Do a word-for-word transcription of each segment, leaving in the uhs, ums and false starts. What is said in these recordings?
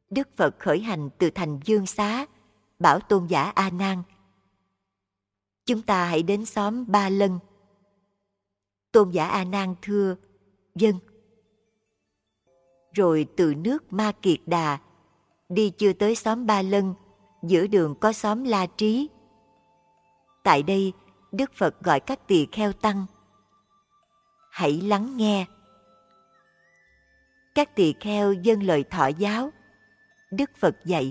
Đức Phật khởi hành từ thành Dương Xá, bảo tôn giả A Nan: chúng ta hãy đến xóm Ba Lân. Tôn giả A Nan thưa: vâng. Rồi từ nước Ma Kiệt Đà đi chưa tới xóm Ba Lân, giữa đường có xóm La Trí. Tại đây Đức Phật gọi các tỳ kheo tăng: hãy lắng nghe. Các tỳ kheo vâng lời thọ giáo. Đức Phật dạy: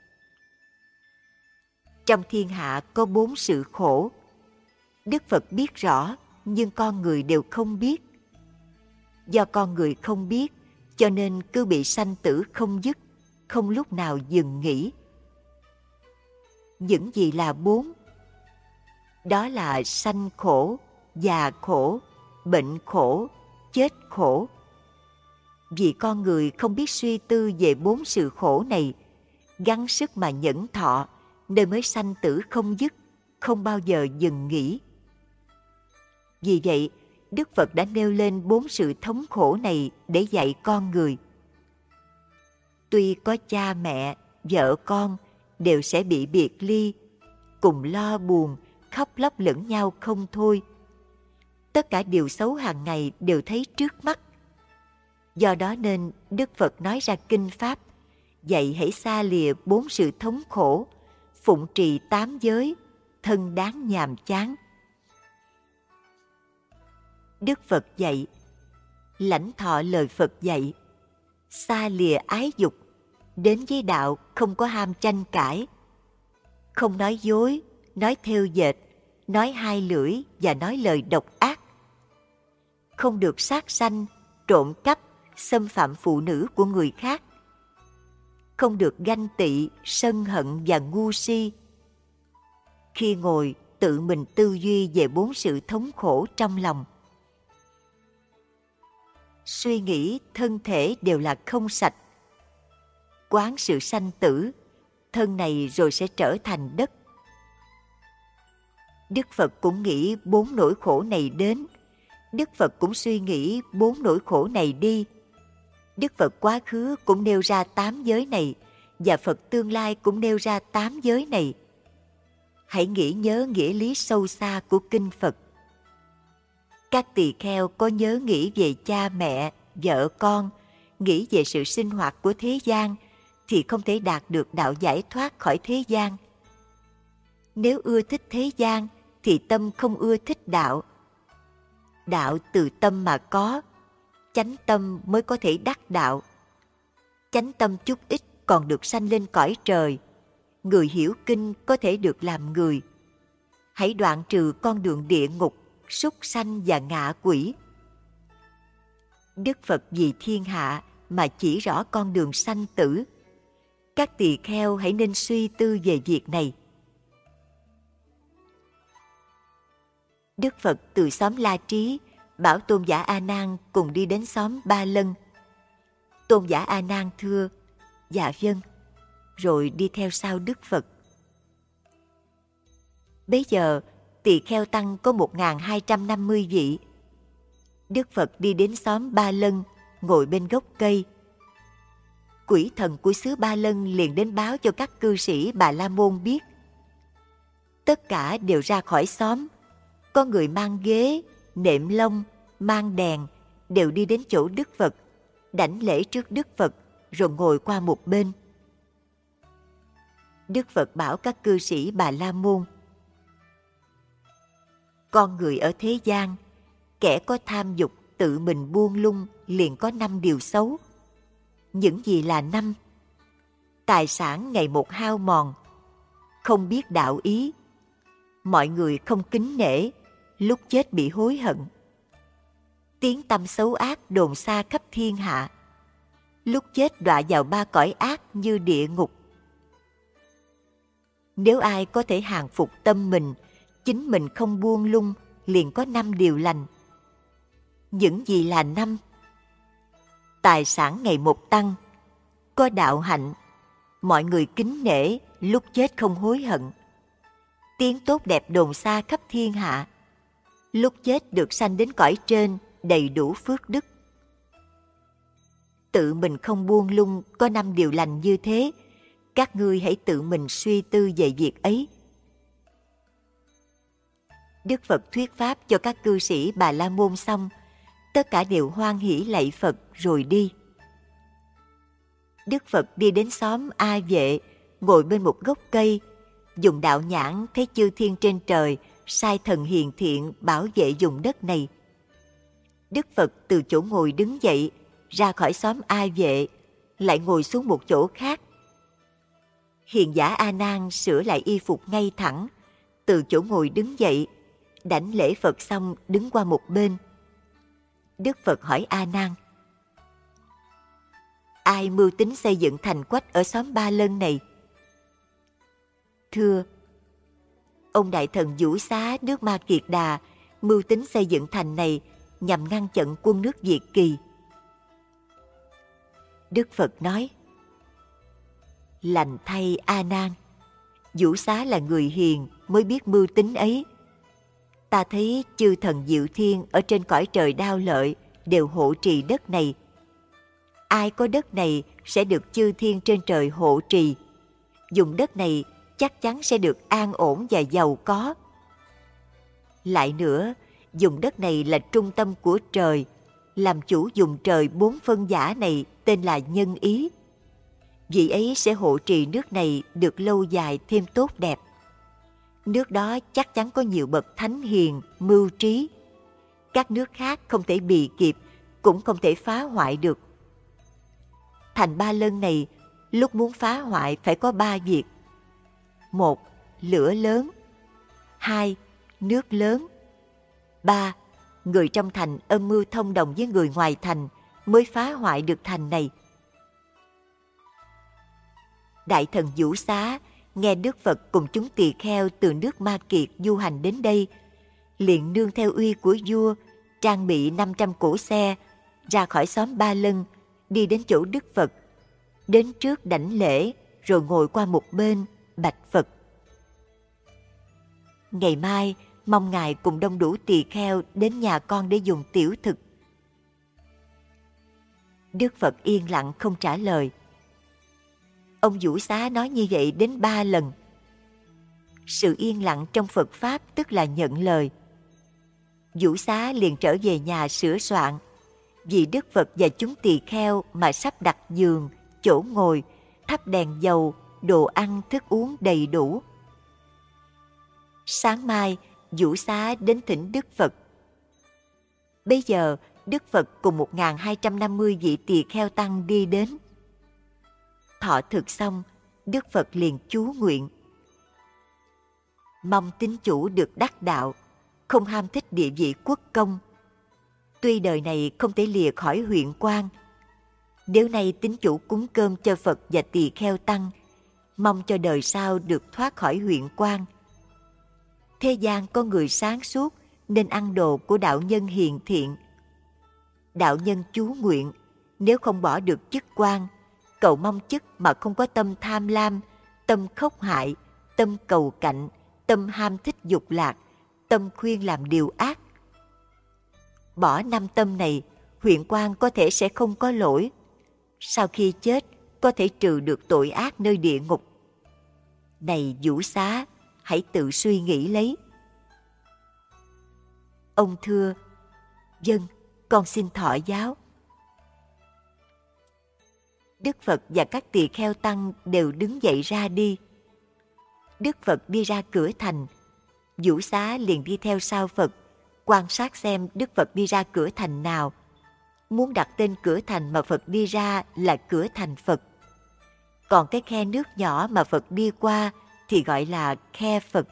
trong thiên hạ có bốn sự khổ. Đức Phật biết rõ, nhưng con người đều không biết. Do con người không biết, cho nên cứ bị sanh tử không dứt, không lúc nào dừng nghỉ. Những gì là bốn? Đó là sanh khổ, già khổ, bệnh khổ, chết khổ. Vì con người không biết suy tư về bốn sự khổ này, gắng sức mà nhẫn thọ, nên mới sanh tử không dứt, không bao giờ dừng nghỉ. Vì vậy, Đức Phật đã nêu lên bốn sự thống khổ này để dạy con người. Tuy có cha mẹ, vợ con đều sẽ bị biệt ly, cùng lo buồn, khóc lóc lẫn nhau không thôi. Tất cả điều xấu hàng ngày đều thấy trước mắt. Do đó nên Đức Phật nói ra kinh Pháp, dạy hãy xa lìa bốn sự thống khổ, phụng trì tám giới, thân đáng nhàm chán. Đức Phật dạy, lãnh thọ lời Phật dạy, xa lìa ái dục, đến với đạo không có ham tranh cãi, không nói dối, nói thêu dệt, nói hai lưỡi và nói lời độc ác, không được sát sanh, trộm cắp, xâm phạm phụ nữ của người khác, không được ganh tị, sân hận và ngu si. Khi ngồi, tự mình tư duy về bốn sự thống khổ trong lòng. Suy nghĩ thân thể đều là không sạch. Quán sự sanh tử, thân này rồi sẽ trở thành đất. Đức Phật cũng nghĩ bốn nỗi khổ này đến. Đức Phật cũng suy nghĩ bốn nỗi khổ này đi. Đức Phật quá khứ cũng nêu ra tám giới này, và Phật tương lai cũng nêu ra tám giới này. Hãy nghĩ nhớ nghĩa lý sâu xa của kinh Phật. Các tỳ kheo có nhớ nghĩ về cha mẹ, vợ con, nghĩ về sự sinh hoạt của thế gian, thì không thể đạt được đạo giải thoát khỏi thế gian. Nếu ưa thích thế gian, thì tâm không ưa thích đạo. Đạo từ tâm mà có, chánh tâm mới có thể đắc đạo. Chánh tâm chút ít còn được sanh lên cõi trời. Người hiểu kinh có thể được làm người. Hãy đoạn trừ con đường địa ngục, súc sanh và ngạ quỷ. Đức Phật vì thiên hạ mà chỉ rõ con đường sanh tử. Các tỳ kheo hãy nên suy tư về việc này. Đức Phật từ xóm La Trí bảo tôn giả A Nan cùng đi đến xóm Ba Lân. Tôn giả A Nan thưa: dạ vâng, rồi đi theo sau Đức Phật. Bấy giờ tỳ kheo tăng có một nghìn hai trăm năm mươi vị. Đức Phật đi đến xóm Ba Lân, ngồi bên gốc cây. Quỷ thần của xứ Ba Lân liền đến báo cho các cư sĩ Bà La Môn biết. Tất cả đều ra khỏi xóm. Có người mang ghế, nệm lông, mang đèn, đều đi đến chỗ Đức Phật, đảnh lễ trước Đức Phật, rồi ngồi qua một bên. Đức Phật bảo các cư sĩ Bà La Môn: con người ở thế gian, kẻ có tham dục tự mình buông lung liền có năm điều xấu. Những gì là năm? Tài sản ngày một hao mòn, không biết đạo ý, mọi người không kính nể, lúc chết bị hối hận. Tiếng tăm xấu ác đồn xa khắp thiên hạ, lúc chết đọa vào ba cõi ác như địa ngục. Nếu ai có thể hàng phục tâm mình, chính mình không buông lung, liền có năm điều lành. Những gì là năm? Tài sản ngày một tăng, có đạo hạnh, mọi người kính nể, lúc chết không hối hận. Tiếng tốt đẹp đồn xa khắp thiên hạ, lúc chết được sanh đến cõi trên, đầy đủ phước đức. tự mình không buông lung có năm điều lành như thế, các ngươi hãy tự mình suy tư về việc ấy. Đức Phật thuyết pháp cho các cư sĩ Bà La Môn xong, tất cả đều hoan hỉ lạy Phật rồi đi. Đức Phật đi đến xóm A Vệ, ngồi bên một gốc cây, dùng đạo nhãn thấy chư thiên trên trời sai thần hiền thiện bảo vệ vùng đất này. Đức Phật từ chỗ ngồi đứng dậy, ra khỏi xóm A Vệ, lại ngồi xuống một chỗ khác. Hiền giả A Nan sửa lại y phục ngay thẳng, từ chỗ ngồi đứng dậy, đảnh lễ Phật xong đứng qua một bên. Đức Phật hỏi A Nan: ai mưu tính xây dựng thành quách ở xóm Ba Lân này? Thưa, ông đại thần Vũ Xá nước Ma Kiệt Đà mưu tính xây dựng thành này nhằm ngăn chặn quân nước Việt Kỳ. Đức Phật nói: lành thay A Nan, Vũ Xá là người hiền mới biết mưu tính ấy. Ta thấy chư thần diệu thiên ở trên cõi trời Đao Lợi đều hộ trì đất này. Ai có đất này sẽ được chư thiên trên trời hộ trì. Dùng đất này chắc chắn sẽ được an ổn và giàu có. Lại nữa, dùng đất này là trung tâm của trời, làm chủ dùng trời bốn phân giả này tên là nhân ý. Vị ấy sẽ hộ trì nước này được lâu dài thêm tốt đẹp. Nước đó chắc chắn có nhiều bậc thánh hiền, mưu trí. Các nước khác không thể bì kịp, cũng không thể phá hoại được. Thành Ba Lân này, lúc muốn phá hoại phải có ba việc. Một, lửa lớn. Hai, nước lớn. Ba, người trong thành âm mưu thông đồng với người ngoài thành mới phá hoại được thành này. Đại thần Vũ Xá nghe Đức Phật cùng chúng tỳ kheo từ nước Ma Kiệt du hành đến đây, liền nương theo uy của vua, trang bị năm trăm cỗ xe, ra khỏi xóm Ba Lân, đi đến chỗ Đức Phật, đến trước đảnh lễ, rồi ngồi qua một bên, bạch Phật: ngày mai, mong Ngài cùng đông đủ tỳ kheo đến nhà con để dùng tiểu thực. Đức Phật yên lặng không trả lời. Ông Vũ Xá nói như vậy đến ba lần. Sự yên lặng trong Phật Pháp tức là nhận lời. Vũ Xá liền trở về nhà sửa soạn, vì Đức Phật và chúng tỳ kheo mà sắp đặt giường, chỗ ngồi, thắp đèn dầu, đồ ăn, thức uống đầy đủ. Sáng mai, Vũ Xá đến thỉnh Đức Phật. Bây giờ, Đức Phật cùng một nghìn hai trăm năm mươi vị tỳ kheo tăng đi đến. Thọ thực xong, Đức Phật liền chú nguyện: mong tín chủ được đắc đạo, không ham thích địa vị quốc công. Tuy đời này không thể lìa khỏi huyện quan, nếu nay tín chủ cúng cơm cho Phật và tỳ kheo tăng, mong cho đời sau được thoát khỏi huyện quan. Thế gian có người sáng suốt nên ăn đồ của đạo nhân hiền thiện. Đạo nhân chú nguyện, nếu không bỏ được chức quan, cầu mong chức mà không có tâm tham lam, tâm khốc hại, tâm cầu cạnh, tâm ham thích dục lạc, tâm khuyên làm điều ác. Bỏ năm tâm này, huyện quan có thể sẽ không có lỗi. Sau khi chết, có thể trừ được tội ác nơi địa ngục. Này Vũ Xá, hãy tự suy nghĩ lấy. Ông thưa: vâng, con xin thọ giáo. Đức Phật và các tỳ kheo tăng đều đứng dậy ra đi. Đức Phật đi ra cửa thành, Vũ Xá liền đi theo sau Phật, quan sát xem Đức Phật đi ra cửa thành nào. Muốn đặt tên cửa thành mà Phật đi ra là cửa thành Phật. Còn cái khe nước nhỏ mà Phật đi qua thì gọi là khe Phật.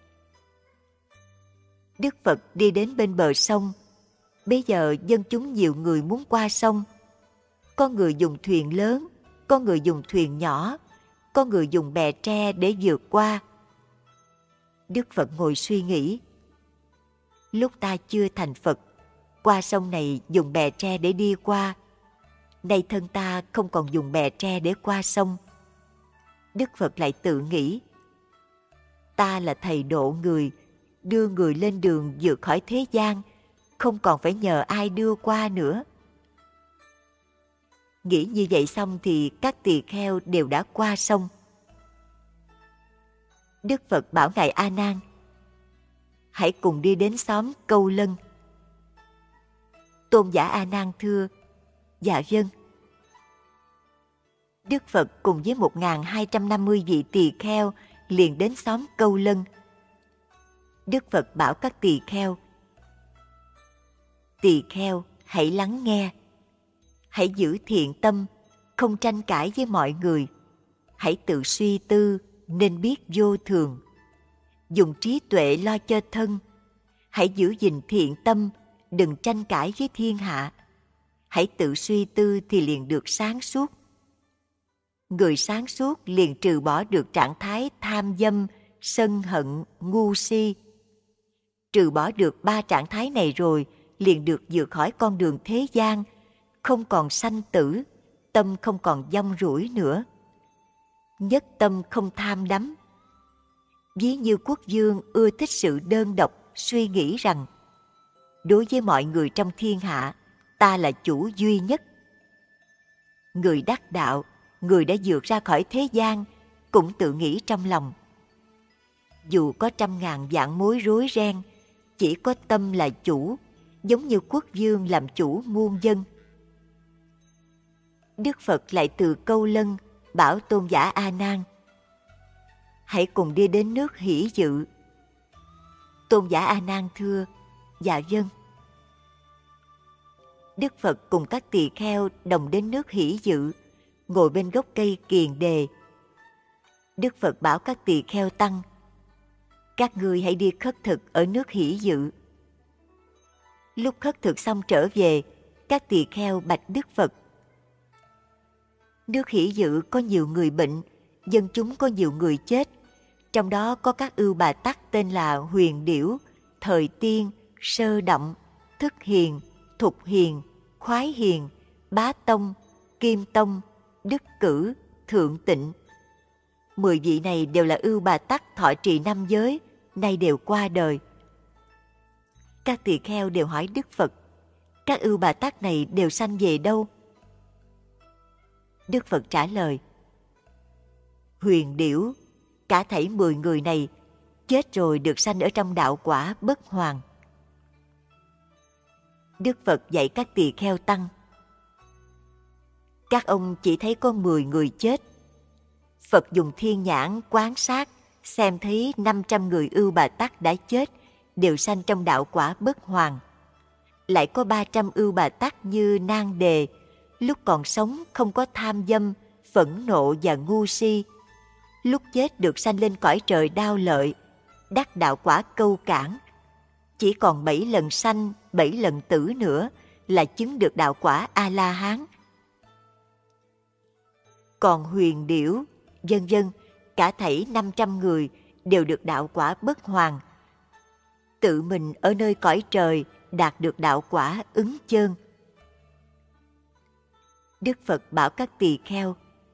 Đức Phật đi đến bên bờ sông. Bây giờ dân chúng nhiều người muốn qua sông. Có người dùng thuyền lớn, có người dùng thuyền nhỏ, có người dùng bè tre để vượt qua. Đức Phật ngồi suy nghĩ: lúc ta chưa thành Phật, qua sông này dùng bè tre để đi qua. Nay thân ta không còn dùng bè tre để qua sông. Đức Phật lại tự nghĩ: ta là thầy độ người, đưa người lên đường vượt khỏi thế gian, không còn phải nhờ ai đưa qua nữa. Nghĩ như vậy xong thì các tỳ kheo đều đã qua sông. Đức Phật bảo Ngài A Nan: hãy cùng đi đến xóm Câu Lân. Tôn giả A Nan thưa: dạ vâng. Đức Phật cùng với một nghìn hai trăm năm mươi vị tỳ kheo liền đến xóm Câu Lân. Đức Phật bảo các tỳ kheo: tỳ kheo hãy lắng nghe, hãy giữ thiện tâm, không tranh cãi với mọi người, hãy tự suy tư nên biết vô thường, dùng trí tuệ lo cho thân, hãy giữ gìn thiện tâm, đừng tranh cãi với thiên hạ, hãy tự suy tư thì liền được sáng suốt. Người sáng suốt liền trừ bỏ được trạng thái tham dâm, sân hận, ngu si. Trừ bỏ được ba trạng thái này rồi, liền được vượt khỏi con đường thế gian, không còn sanh tử, tâm không còn dông rủi nữa. Nhất tâm không tham đắm. Ví như quốc vương ưa thích sự đơn độc, suy nghĩ rằng đối với mọi người trong thiên hạ, ta là chủ duy nhất. Người đắc đạo, người đã vượt ra khỏi thế gian, cũng tự nghĩ trong lòng: dù có trăm ngàn vạn mối rối ren, chỉ có tâm là chủ, giống như quốc vương làm chủ muôn dân. Đức Phật lại từ Câu Lân bảo tôn giả A Nan: hãy cùng đi đến nước Hỷ Dự. Tôn giả A Nan thưa: dạ vâng. Đức Phật cùng các tỳ kheo đồng đến nước Hỷ Dự, ngồi bên gốc cây Kiền Đề. Đức Phật bảo các tỳ kheo tăng: các ngươi hãy đi khất thực ở nước Hỷ Dự. Lúc khất thực xong trở về, các tỳ kheo bạch Đức Phật: nước Hỷ Dự có nhiều người bệnh, dân chúng có nhiều người chết, trong đó có các ưu bà tắc tên là Huyền Điểu, Thời Tiên, Sơ Động, Thức Hiền, Thục Hiền, Khoái Hiền, Bá Tông, Kim Tông, Đức Cử, Thượng Tịnh. Mười vị này đều là ưu bà tắc thọ trì năm giới, nay đều qua đời. Các tỳ kheo đều hỏi Đức Phật: các ưu bà tắc này đều sanh về đâu? Đức Phật trả lời: Huyền Điểu, cả thảy mười người này chết rồi được sanh ở trong đạo quả bất hoàn. Đức Phật dạy các tỳ kheo tăng: các ông chỉ thấy có mười người chết. Phật dùng thiên nhãn quan sát, xem thấy năm trăm người ưu bà tắc đã chết, đều sanh trong đạo quả bất hoàn. Lại có ba trăm ưu bà tắc như Nan Đề, lúc còn sống không có tham dâm, phẫn nộ và ngu si. Lúc chết được sanh lên cõi trời Đao Lợi, đắc đạo quả Câu Cảng. Chỉ còn bảy lần sanh, bảy lần tử nữa là chứng được đạo quả A-la-hán. Còn Huyền Điểu, vân vân, cả thảy năm trăm người đều được đạo quả bất hoàn. Tự mình ở nơi cõi trời đạt được đạo quả Ứng Chơn. Đức Phật bảo các tỳ kheo: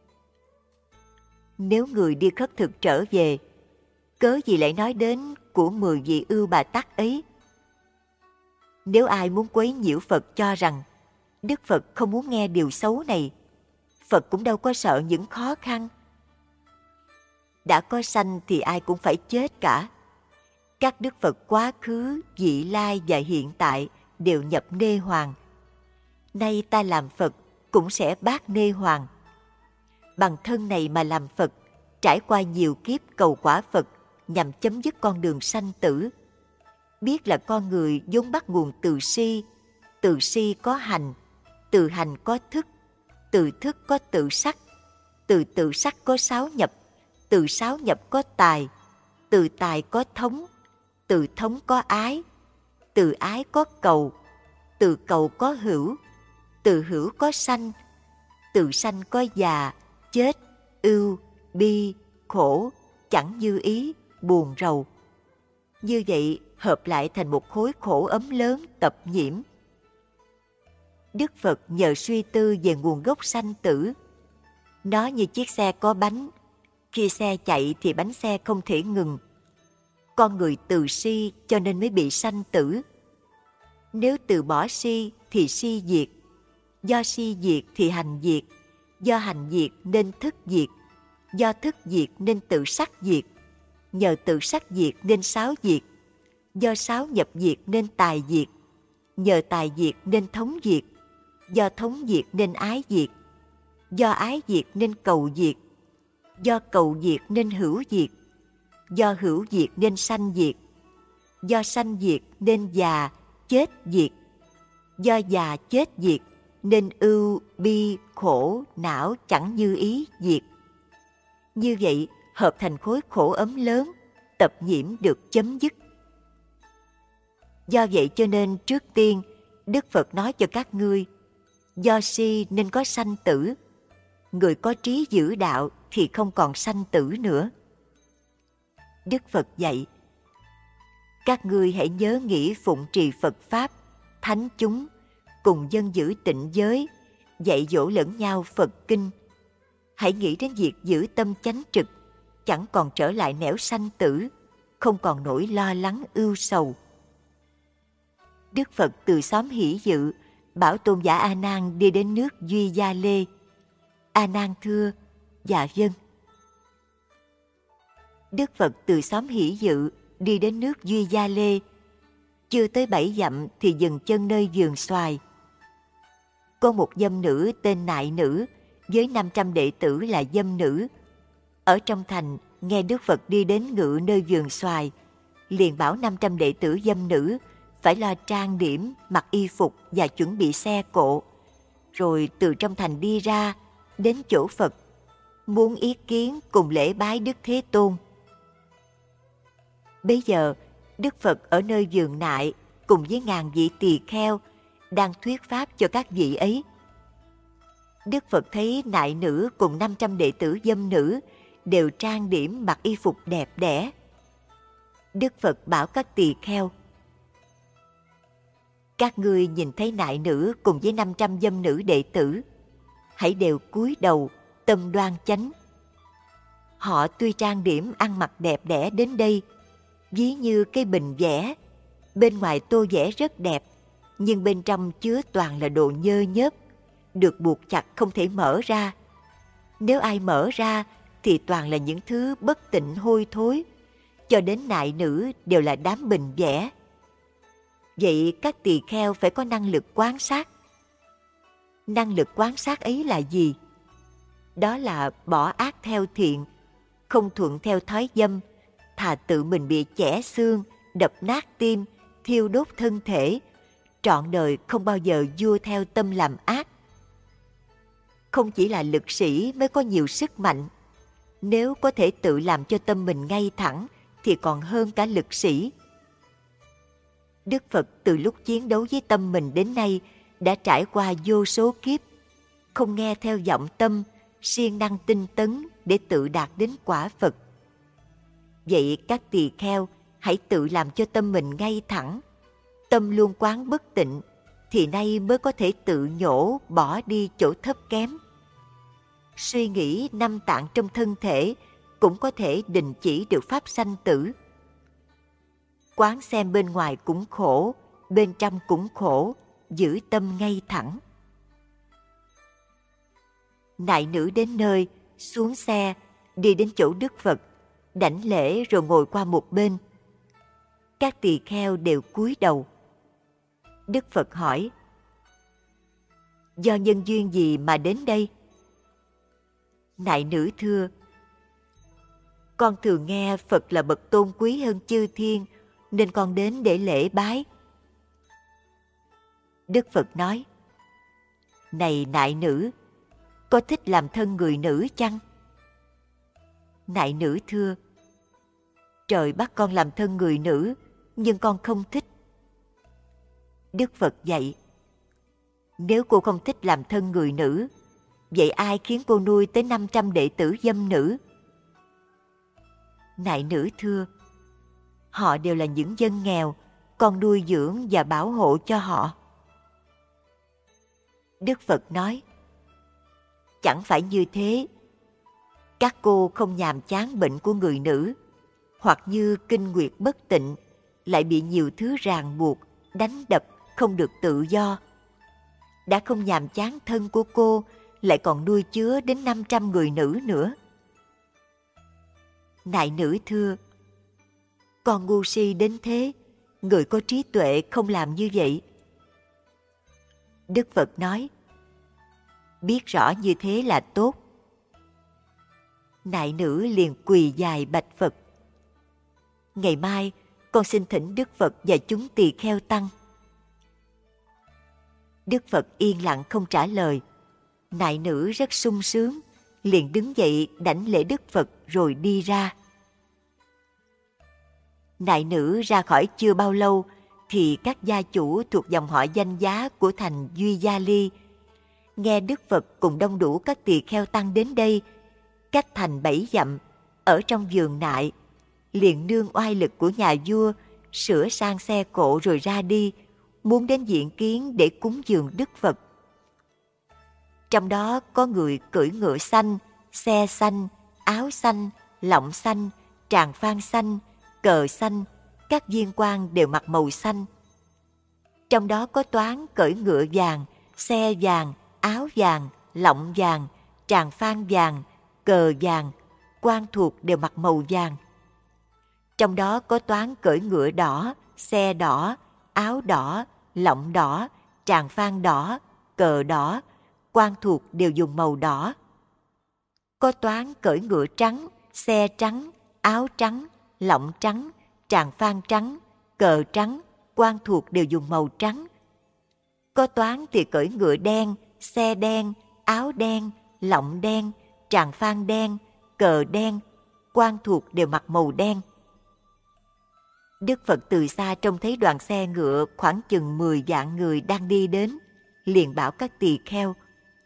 nếu người đi khất thực trở về, cớ gì lại nói đến của mười vị ưu bà tắc ấy? Nếu ai muốn quấy nhiễu Phật cho rằng Đức Phật không muốn nghe điều xấu này, Phật cũng đâu có sợ những khó khăn. Đã có sanh thì ai cũng phải chết cả. Các Đức Phật quá khứ, vị lai và hiện tại đều nhập nê hoàng. Nay ta làm Phật cũng sẽ bát nê hoàng. Bằng thân này mà làm Phật, trải qua nhiều kiếp cầu quả Phật nhằm chấm dứt con đường sanh tử. Biết là con người vốn bắt nguồn từ si, từ si có hành, từ hành có thức, từ thức có tự sắc, từ tự sắc có sáu nhập, từ sáu nhập có tài, từ tài có thống, từ thống có ái, từ ái có cầu, từ cầu có hữu, từ hữu có sanh, từ sanh có già, chết, ưu, bi, khổ, chẳng như ý, buồn rầu. Như vậy hợp lại thành một khối khổ ấm lớn tập nhiễm. Đức Phật nhờ suy tư về nguồn gốc sanh tử. Nó như chiếc xe có bánh, khi xe chạy thì bánh xe không thể ngừng. Con người từ si cho nên mới bị sanh tử. Nếu từ bỏ si thì si diệt. Do si diệt thì hành diệt, do hành diệt nên thức diệt, do thức diệt nên tự sắc diệt, nhờ tự sắc diệt nên sáu diệt, do sáu nhập diệt nên tài diệt, nhờ tài diệt nên thống diệt, do thống diệt nên ái diệt, do ái diệt nên cầu diệt, do cầu diệt nên hữu diệt, do hữu diệt nên sanh diệt, do sanh diệt nên già, chết diệt, do già chết diệt nên ưu, bi, khổ, não chẳng như ý diệt. Như vậy, hợp thành khối khổ ấm lớn, tập nhiễm được chấm dứt. Do vậy cho nên trước tiên, Đức Phật nói cho các ngươi, do si nên có sanh tử. Người có trí giữ đạo thì không còn sanh tử nữa. Đức Phật dạy, các ngươi hãy nhớ nghĩ phụng trì Phật Pháp, thánh chúng, cùng dân giữ tịnh giới, dạy dỗ lẫn nhau Phật Kinh. Hãy nghĩ đến việc giữ tâm chánh trực, chẳng còn trở lại nẻo sanh tử, không còn nỗi lo lắng ưu sầu. Đức Phật từ xóm Hỷ Dự bảo Tôn giả A Nan đi đến nước Duy Gia Lê. A Nan thưa, dạ vâng. Đức Phật từ xóm Hỷ Dự đi đến nước Duy Gia Lê. Chưa tới bảy dặm thì dừng chân nơi vườn xoài. Có một dâm nữ tên Nại Nữ với năm trăm đệ tử là dâm nữ. Ở trong thành nghe Đức Phật đi đến ngự nơi vườn xoài, liền bảo năm trăm đệ tử dâm nữ phải lo trang điểm, mặc y phục và chuẩn bị xe cộ, rồi từ trong thành đi ra đến chỗ Phật, muốn ý kiến cùng lễ bái Đức Thế Tôn. Bấy giờ Đức Phật ở nơi vườn Nại cùng với ngàn vị tỳ kheo đang thuyết pháp cho các vị ấy. Đức Phật thấy Nại Nữ cùng năm trăm đệ tử dâm nữ đều trang điểm mặc y phục đẹp đẽ. Đức Phật bảo các tỳ kheo, các ngươi nhìn thấy Nại Nữ cùng với năm trăm dâm nữ đệ tử, hãy đều cúi đầu, tâm đoan chánh. Họ tuy trang điểm ăn mặc đẹp đẽ đến đây, ví như cái bình vẽ, bên ngoài tô vẽ rất đẹp, nhưng bên trong chứa toàn là đồ nhơ nhớp, được buộc chặt không thể mở ra. Nếu ai mở ra thì toàn là những thứ bất tịnh hôi thối, cho đến Nại Nữ đều là đám bình vẽ. Vậy các tỳ kheo phải có năng lực quan sát. Năng lực quan sát ấy là gì? Đó là bỏ ác theo thiện, không thuận theo thói dâm, thà tự mình bị chẻ xương, đập nát tim, thiêu đốt thân thể, trọn đời không bao giờ vua theo tâm làm ác. Không chỉ là lực sĩ mới có nhiều sức mạnh, nếu có thể tự làm cho tâm mình ngay thẳng thì còn hơn cả lực sĩ. Đức Phật từ lúc chiến đấu với tâm mình đến nay đã trải qua vô số kiếp, không nghe theo vọng tâm, siêng năng tinh tấn để tự đạt đến quả Phật. Vậy các tỳ kheo hãy tự làm cho tâm mình ngay thẳng, tâm luôn quán bất tịnh, thì nay mới có thể tự nhổ bỏ đi chỗ thấp kém. Suy nghĩ năm tạng trong thân thể cũng có thể đình chỉ được pháp sanh tử. Quán xem bên ngoài cũng khổ, bên trong cũng khổ, giữ tâm ngay thẳng. Nại Nữ đến nơi, xuống xe, đi đến chỗ Đức Phật, đảnh lễ rồi ngồi qua một bên. Các tỳ kheo đều cúi đầu. Đức Phật hỏi, do nhân duyên gì mà đến đây? Nại Nữ thưa, con thường nghe Phật là bậc tôn quý hơn chư thiên, nên con đến để lễ bái. Đức Phật nói, này Nại Nữ, có thích làm thân người nữ chăng? Nại Nữ thưa, trời bắt con làm thân người nữ, nhưng con không thích. Đức Phật dạy, nếu cô không thích làm thân người nữ, vậy ai khiến cô nuôi tới năm trăm đệ tử dâm nữ? Nại Nữ thưa, họ đều là những dân nghèo, con nuôi dưỡng và bảo hộ cho họ. Đức Phật nói, chẳng phải như thế. Các cô không nhàm chán bệnh của người nữ, hoặc như kinh nguyệt bất tịnh, lại bị nhiều thứ ràng buộc, đánh đập, không được tự do. đã không nhàm chán thân của cô, lại còn nuôi chứa đến năm trăm người nữ nữa. Nại nữ thưa: con ngu si đến thế, người có trí tuệ không làm như vậy. Đức Phật nói: biết rõ như thế là tốt. Nại nữ liền quỳ dài bạch Phật: ngày mai con xin thỉnh Đức Phật và chúng tỳ kheo tăng. Đức Phật yên lặng không trả lời. Nại nữ rất sung sướng, liền đứng dậy đảnh lễ Đức Phật rồi đi ra. Nại nữ ra khỏi chưa bao lâu thì các gia chủ thuộc dòng họ danh giá của thành Duy Gia Ly nghe Đức Phật cùng đông đủ các tỳ kheo tăng đến đây, cách thành bảy dặm, ở trong vườn nại, liền nương oai lực của nhà vua sửa sang xe cộ rồi ra đi, muốn đến diện kiến để cúng dường Đức Phật. Trong đó có người cưỡi ngựa xanh, xe xanh, áo xanh, lọng xanh, tràng phan xanh, cờ xanh, các viên quan đều mặc màu xanh. Trong đó có toán cưỡi ngựa vàng, xe vàng, áo vàng, lọng vàng, tràng phan vàng, cờ vàng, quan thuộc đều mặc màu vàng. Trong đó có toán cưỡi ngựa đỏ, xe đỏ, áo đỏ, lọng đỏ, tràng phan đỏ, cờ đỏ, quan thuộc đều dùng màu đỏ. Có toán cưỡi ngựa trắng, xe trắng, áo trắng, lọng trắng, tràng phan trắng, cờ trắng, quan thuộc đều dùng màu trắng. Có toán thì cưỡi ngựa đen, xe đen, áo đen, lọng đen, tràng phan đen, cờ đen, quan thuộc đều mặc màu đen. Đức Phật từ xa trông thấy đoàn xe ngựa khoảng chừng mười vạn người đang đi đến, liền bảo các tỳ kheo: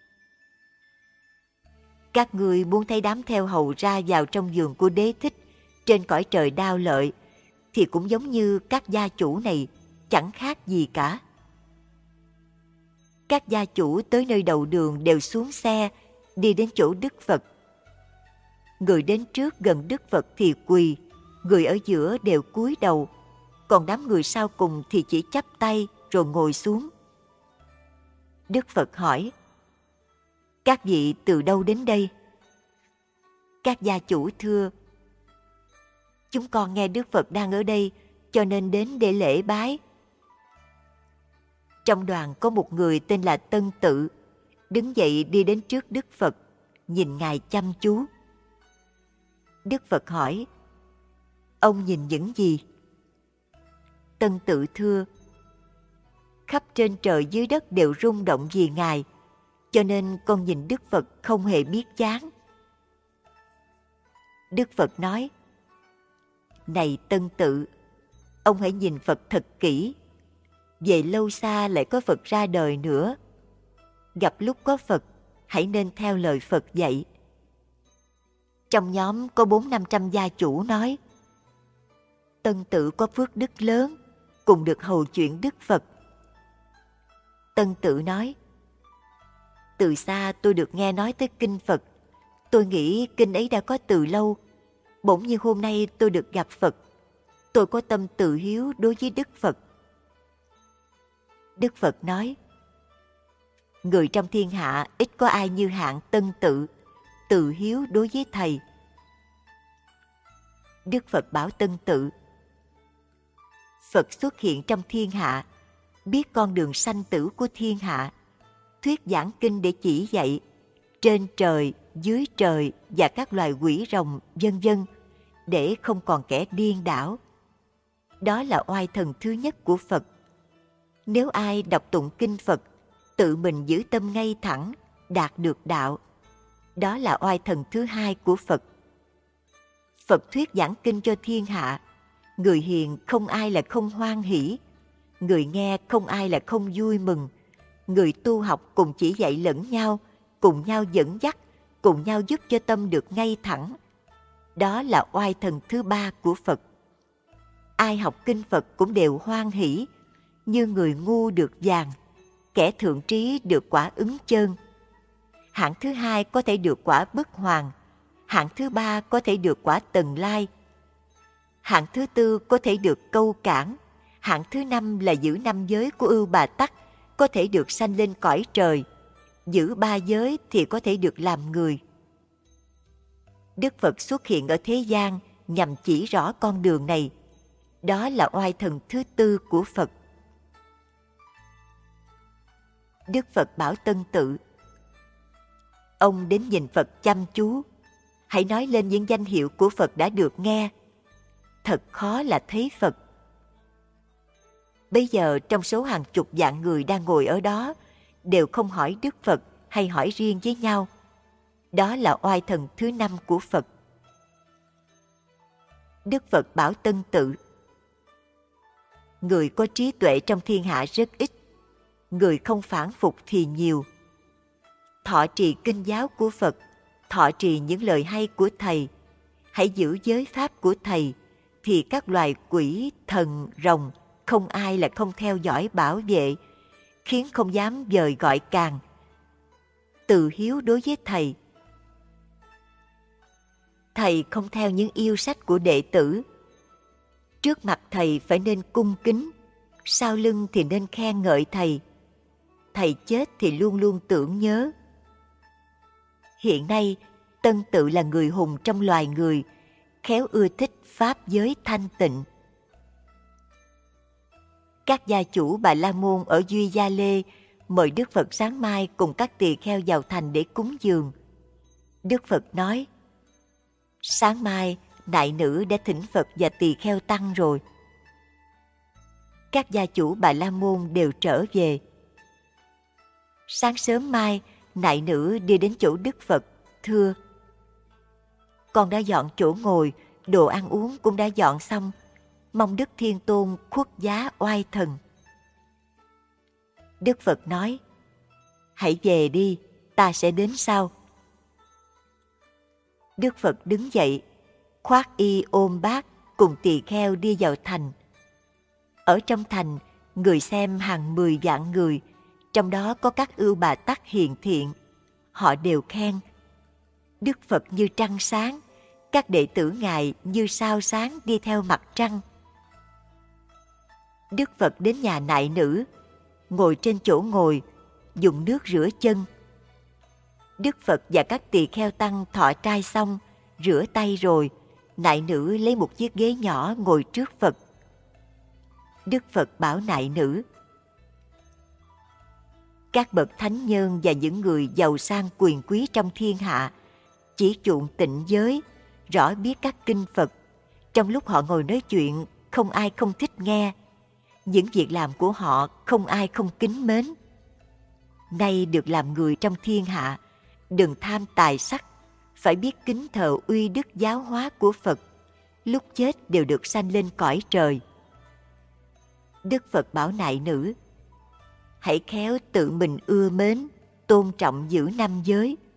các ngươi muốn thấy đám theo hầu ra vào trong vườn của Đế Thích trên cõi trời Đao Lợi, thì cũng giống như các gia chủ này, chẳng khác gì cả. Các gia chủ tới nơi đầu đường đều xuống xe, đi đến chỗ Đức Phật. Người đến trước gần Đức Phật thì quỳ, người ở giữa đều cúi đầu, còn đám người sau cùng thì chỉ chắp tay rồi ngồi xuống. Đức Phật hỏi: các vị từ đâu đến đây? Các gia chủ thưa: chúng con nghe Đức Phật đang ở đây, cho nên đến để lễ bái. Trong đoàn có một người tên là Tân Tự, đứng dậy đi đến trước Đức Phật, nhìn Ngài chăm chú. Đức Phật hỏi: ông nhìn những gì? Tân Tự thưa: khắp trên trời dưới đất đều rung động vì Ngài, cho nên con nhìn Đức Phật không hề biết chán. Đức Phật nói: này Tân Tự, ông hãy nhìn Phật thật kỹ. Về lâu xa lại có Phật ra đời nữa. Gặp lúc có Phật, hãy nên theo lời Phật dạy. Trong nhóm có bốn năm trăm gia chủ nói: Tân Tự có phước đức lớn, cùng được hầu chuyện Đức Phật. Tân Tự nói: từ xa tôi được nghe nói tới kinh Phật. Tôi nghĩ kinh ấy đã có từ lâu. Bỗng như hôm nay tôi được gặp Phật. Tôi có tâm từ hiếu đối với Đức Phật. Đức Phật nói: người trong thiên hạ ít có ai như hạng Tân Tự, từ hiếu đối với Thầy. Đức Phật bảo Tân Tự: Phật xuất hiện trong thiên hạ, biết con đường sanh tử của thiên hạ, thuyết giảng kinh để chỉ dạy, trên trời, dưới trời và các loài quỷ rồng, vân vân, để không còn kẻ điên đảo. Đó là oai thần thứ nhất của Phật. Nếu ai đọc tụng kinh Phật, tự mình giữ tâm ngay thẳng, đạt được đạo, đó là oai thần thứ hai của Phật. Phật thuyết giảng kinh cho thiên hạ, người hiền không ai là không hoan hỷ, người nghe không ai là không vui mừng, người tu học cùng chỉ dạy lẫn nhau, cùng nhau dẫn dắt, cùng nhau giúp cho tâm được ngay thẳng. Đó là oai thần thứ ba của Phật. Ai học kinh Phật cũng đều hoan hỷ, như người ngu được vàng, kẻ thượng trí được quả ứng chơn. Hạng thứ hai có thể được quả bất hoàng, hạng thứ ba có thể được quả tần lai, hạng thứ tư có thể được câu cản, hạng thứ năm là giữ năm giới của Ưu Bà Tắc, có thể được sanh lên cõi trời, giữ ba giới thì có thể được làm người. Đức Phật xuất hiện ở thế gian nhằm chỉ rõ con đường này. Đó là oai thần thứ tư của Phật. Đức Phật bảo Tân Tự: ông đến nhìn Phật chăm chú, hãy nói lên những danh hiệu của Phật đã được nghe. Thật khó là thấy Phật. Bây giờ trong số hàng chục vạn người đang ngồi ở đó, đều không hỏi Đức Phật hay hỏi riêng với nhau. Đó là oai thần thứ năm của Phật. Đức Phật bảo Tân Tự: người có trí tuệ trong thiên hạ rất ít, người không phản phục thì nhiều. Thọ trì kinh giáo của Phật, thọ trì những lời hay của Thầy, hãy giữ giới pháp của Thầy, thì các loài quỷ, thần, rồng không ai là không theo dõi bảo vệ, khiến không dám dời gọi càng. Từ hiếu đối với Thầy. Thầy không theo những yêu sách của đệ tử. Trước mặt Thầy phải nên cung kính, sau lưng thì nên khen ngợi Thầy. Thầy chết thì luôn luôn tưởng nhớ. Hiện nay, Tân Tự là người hùng trong loài người, khéo ưa thích pháp giới thanh tịnh. Các gia chủ Bà La Môn ở Duy Gia Lê mời Đức Phật sáng mai cùng các tỳ kheo vào thành để cúng dường. Đức Phật nói: sáng mai đại nữ đã thỉnh Phật và tỳ kheo tăng rồi. Các gia chủ Bà La Môn đều trở về. Sáng sớm mai, nại nữ đi đến chỗ Đức Phật, thưa: con đã dọn chỗ ngồi, đồ ăn uống cũng đã dọn xong, mong Đức Thiên Tôn khuất giá oai thần. Đức Phật nói: hãy về đi, ta sẽ đến sau. Đức Phật đứng dậy, khoác y ôm bát cùng tỳ kheo đi vào thành. Ở trong thành, người xem hàng mười vạn người, trong đó có các ưu bà tắc hiền thiện. Họ đều khen: Đức Phật như trăng sáng, các đệ tử Ngài như sao sáng đi theo mặt trăng. Đức Phật đến nhà nại nữ, ngồi trên chỗ ngồi, dùng nước rửa chân. Đức Phật và các tỳ kheo tăng thọ trai xong, rửa tay rồi, nại nữ lấy một chiếc ghế nhỏ ngồi trước Phật. Đức Phật bảo nại nữ: các bậc thánh nhân và những người giàu sang quyền quý trong thiên hạ chỉ chuộng tịnh giới, rõ biết các kinh Phật. Trong lúc họ ngồi nói chuyện, không ai không thích nghe. Những việc làm của họ không ai không kính mến. Nay được làm người trong thiên hạ, đừng tham tài sắc, phải biết kính thờ uy đức giáo hóa của Phật. Lúc chết đều được sanh lên cõi trời. Đức Phật bảo nại nữ: hãy khéo tự mình ưa mến, tôn trọng giữ năm giới.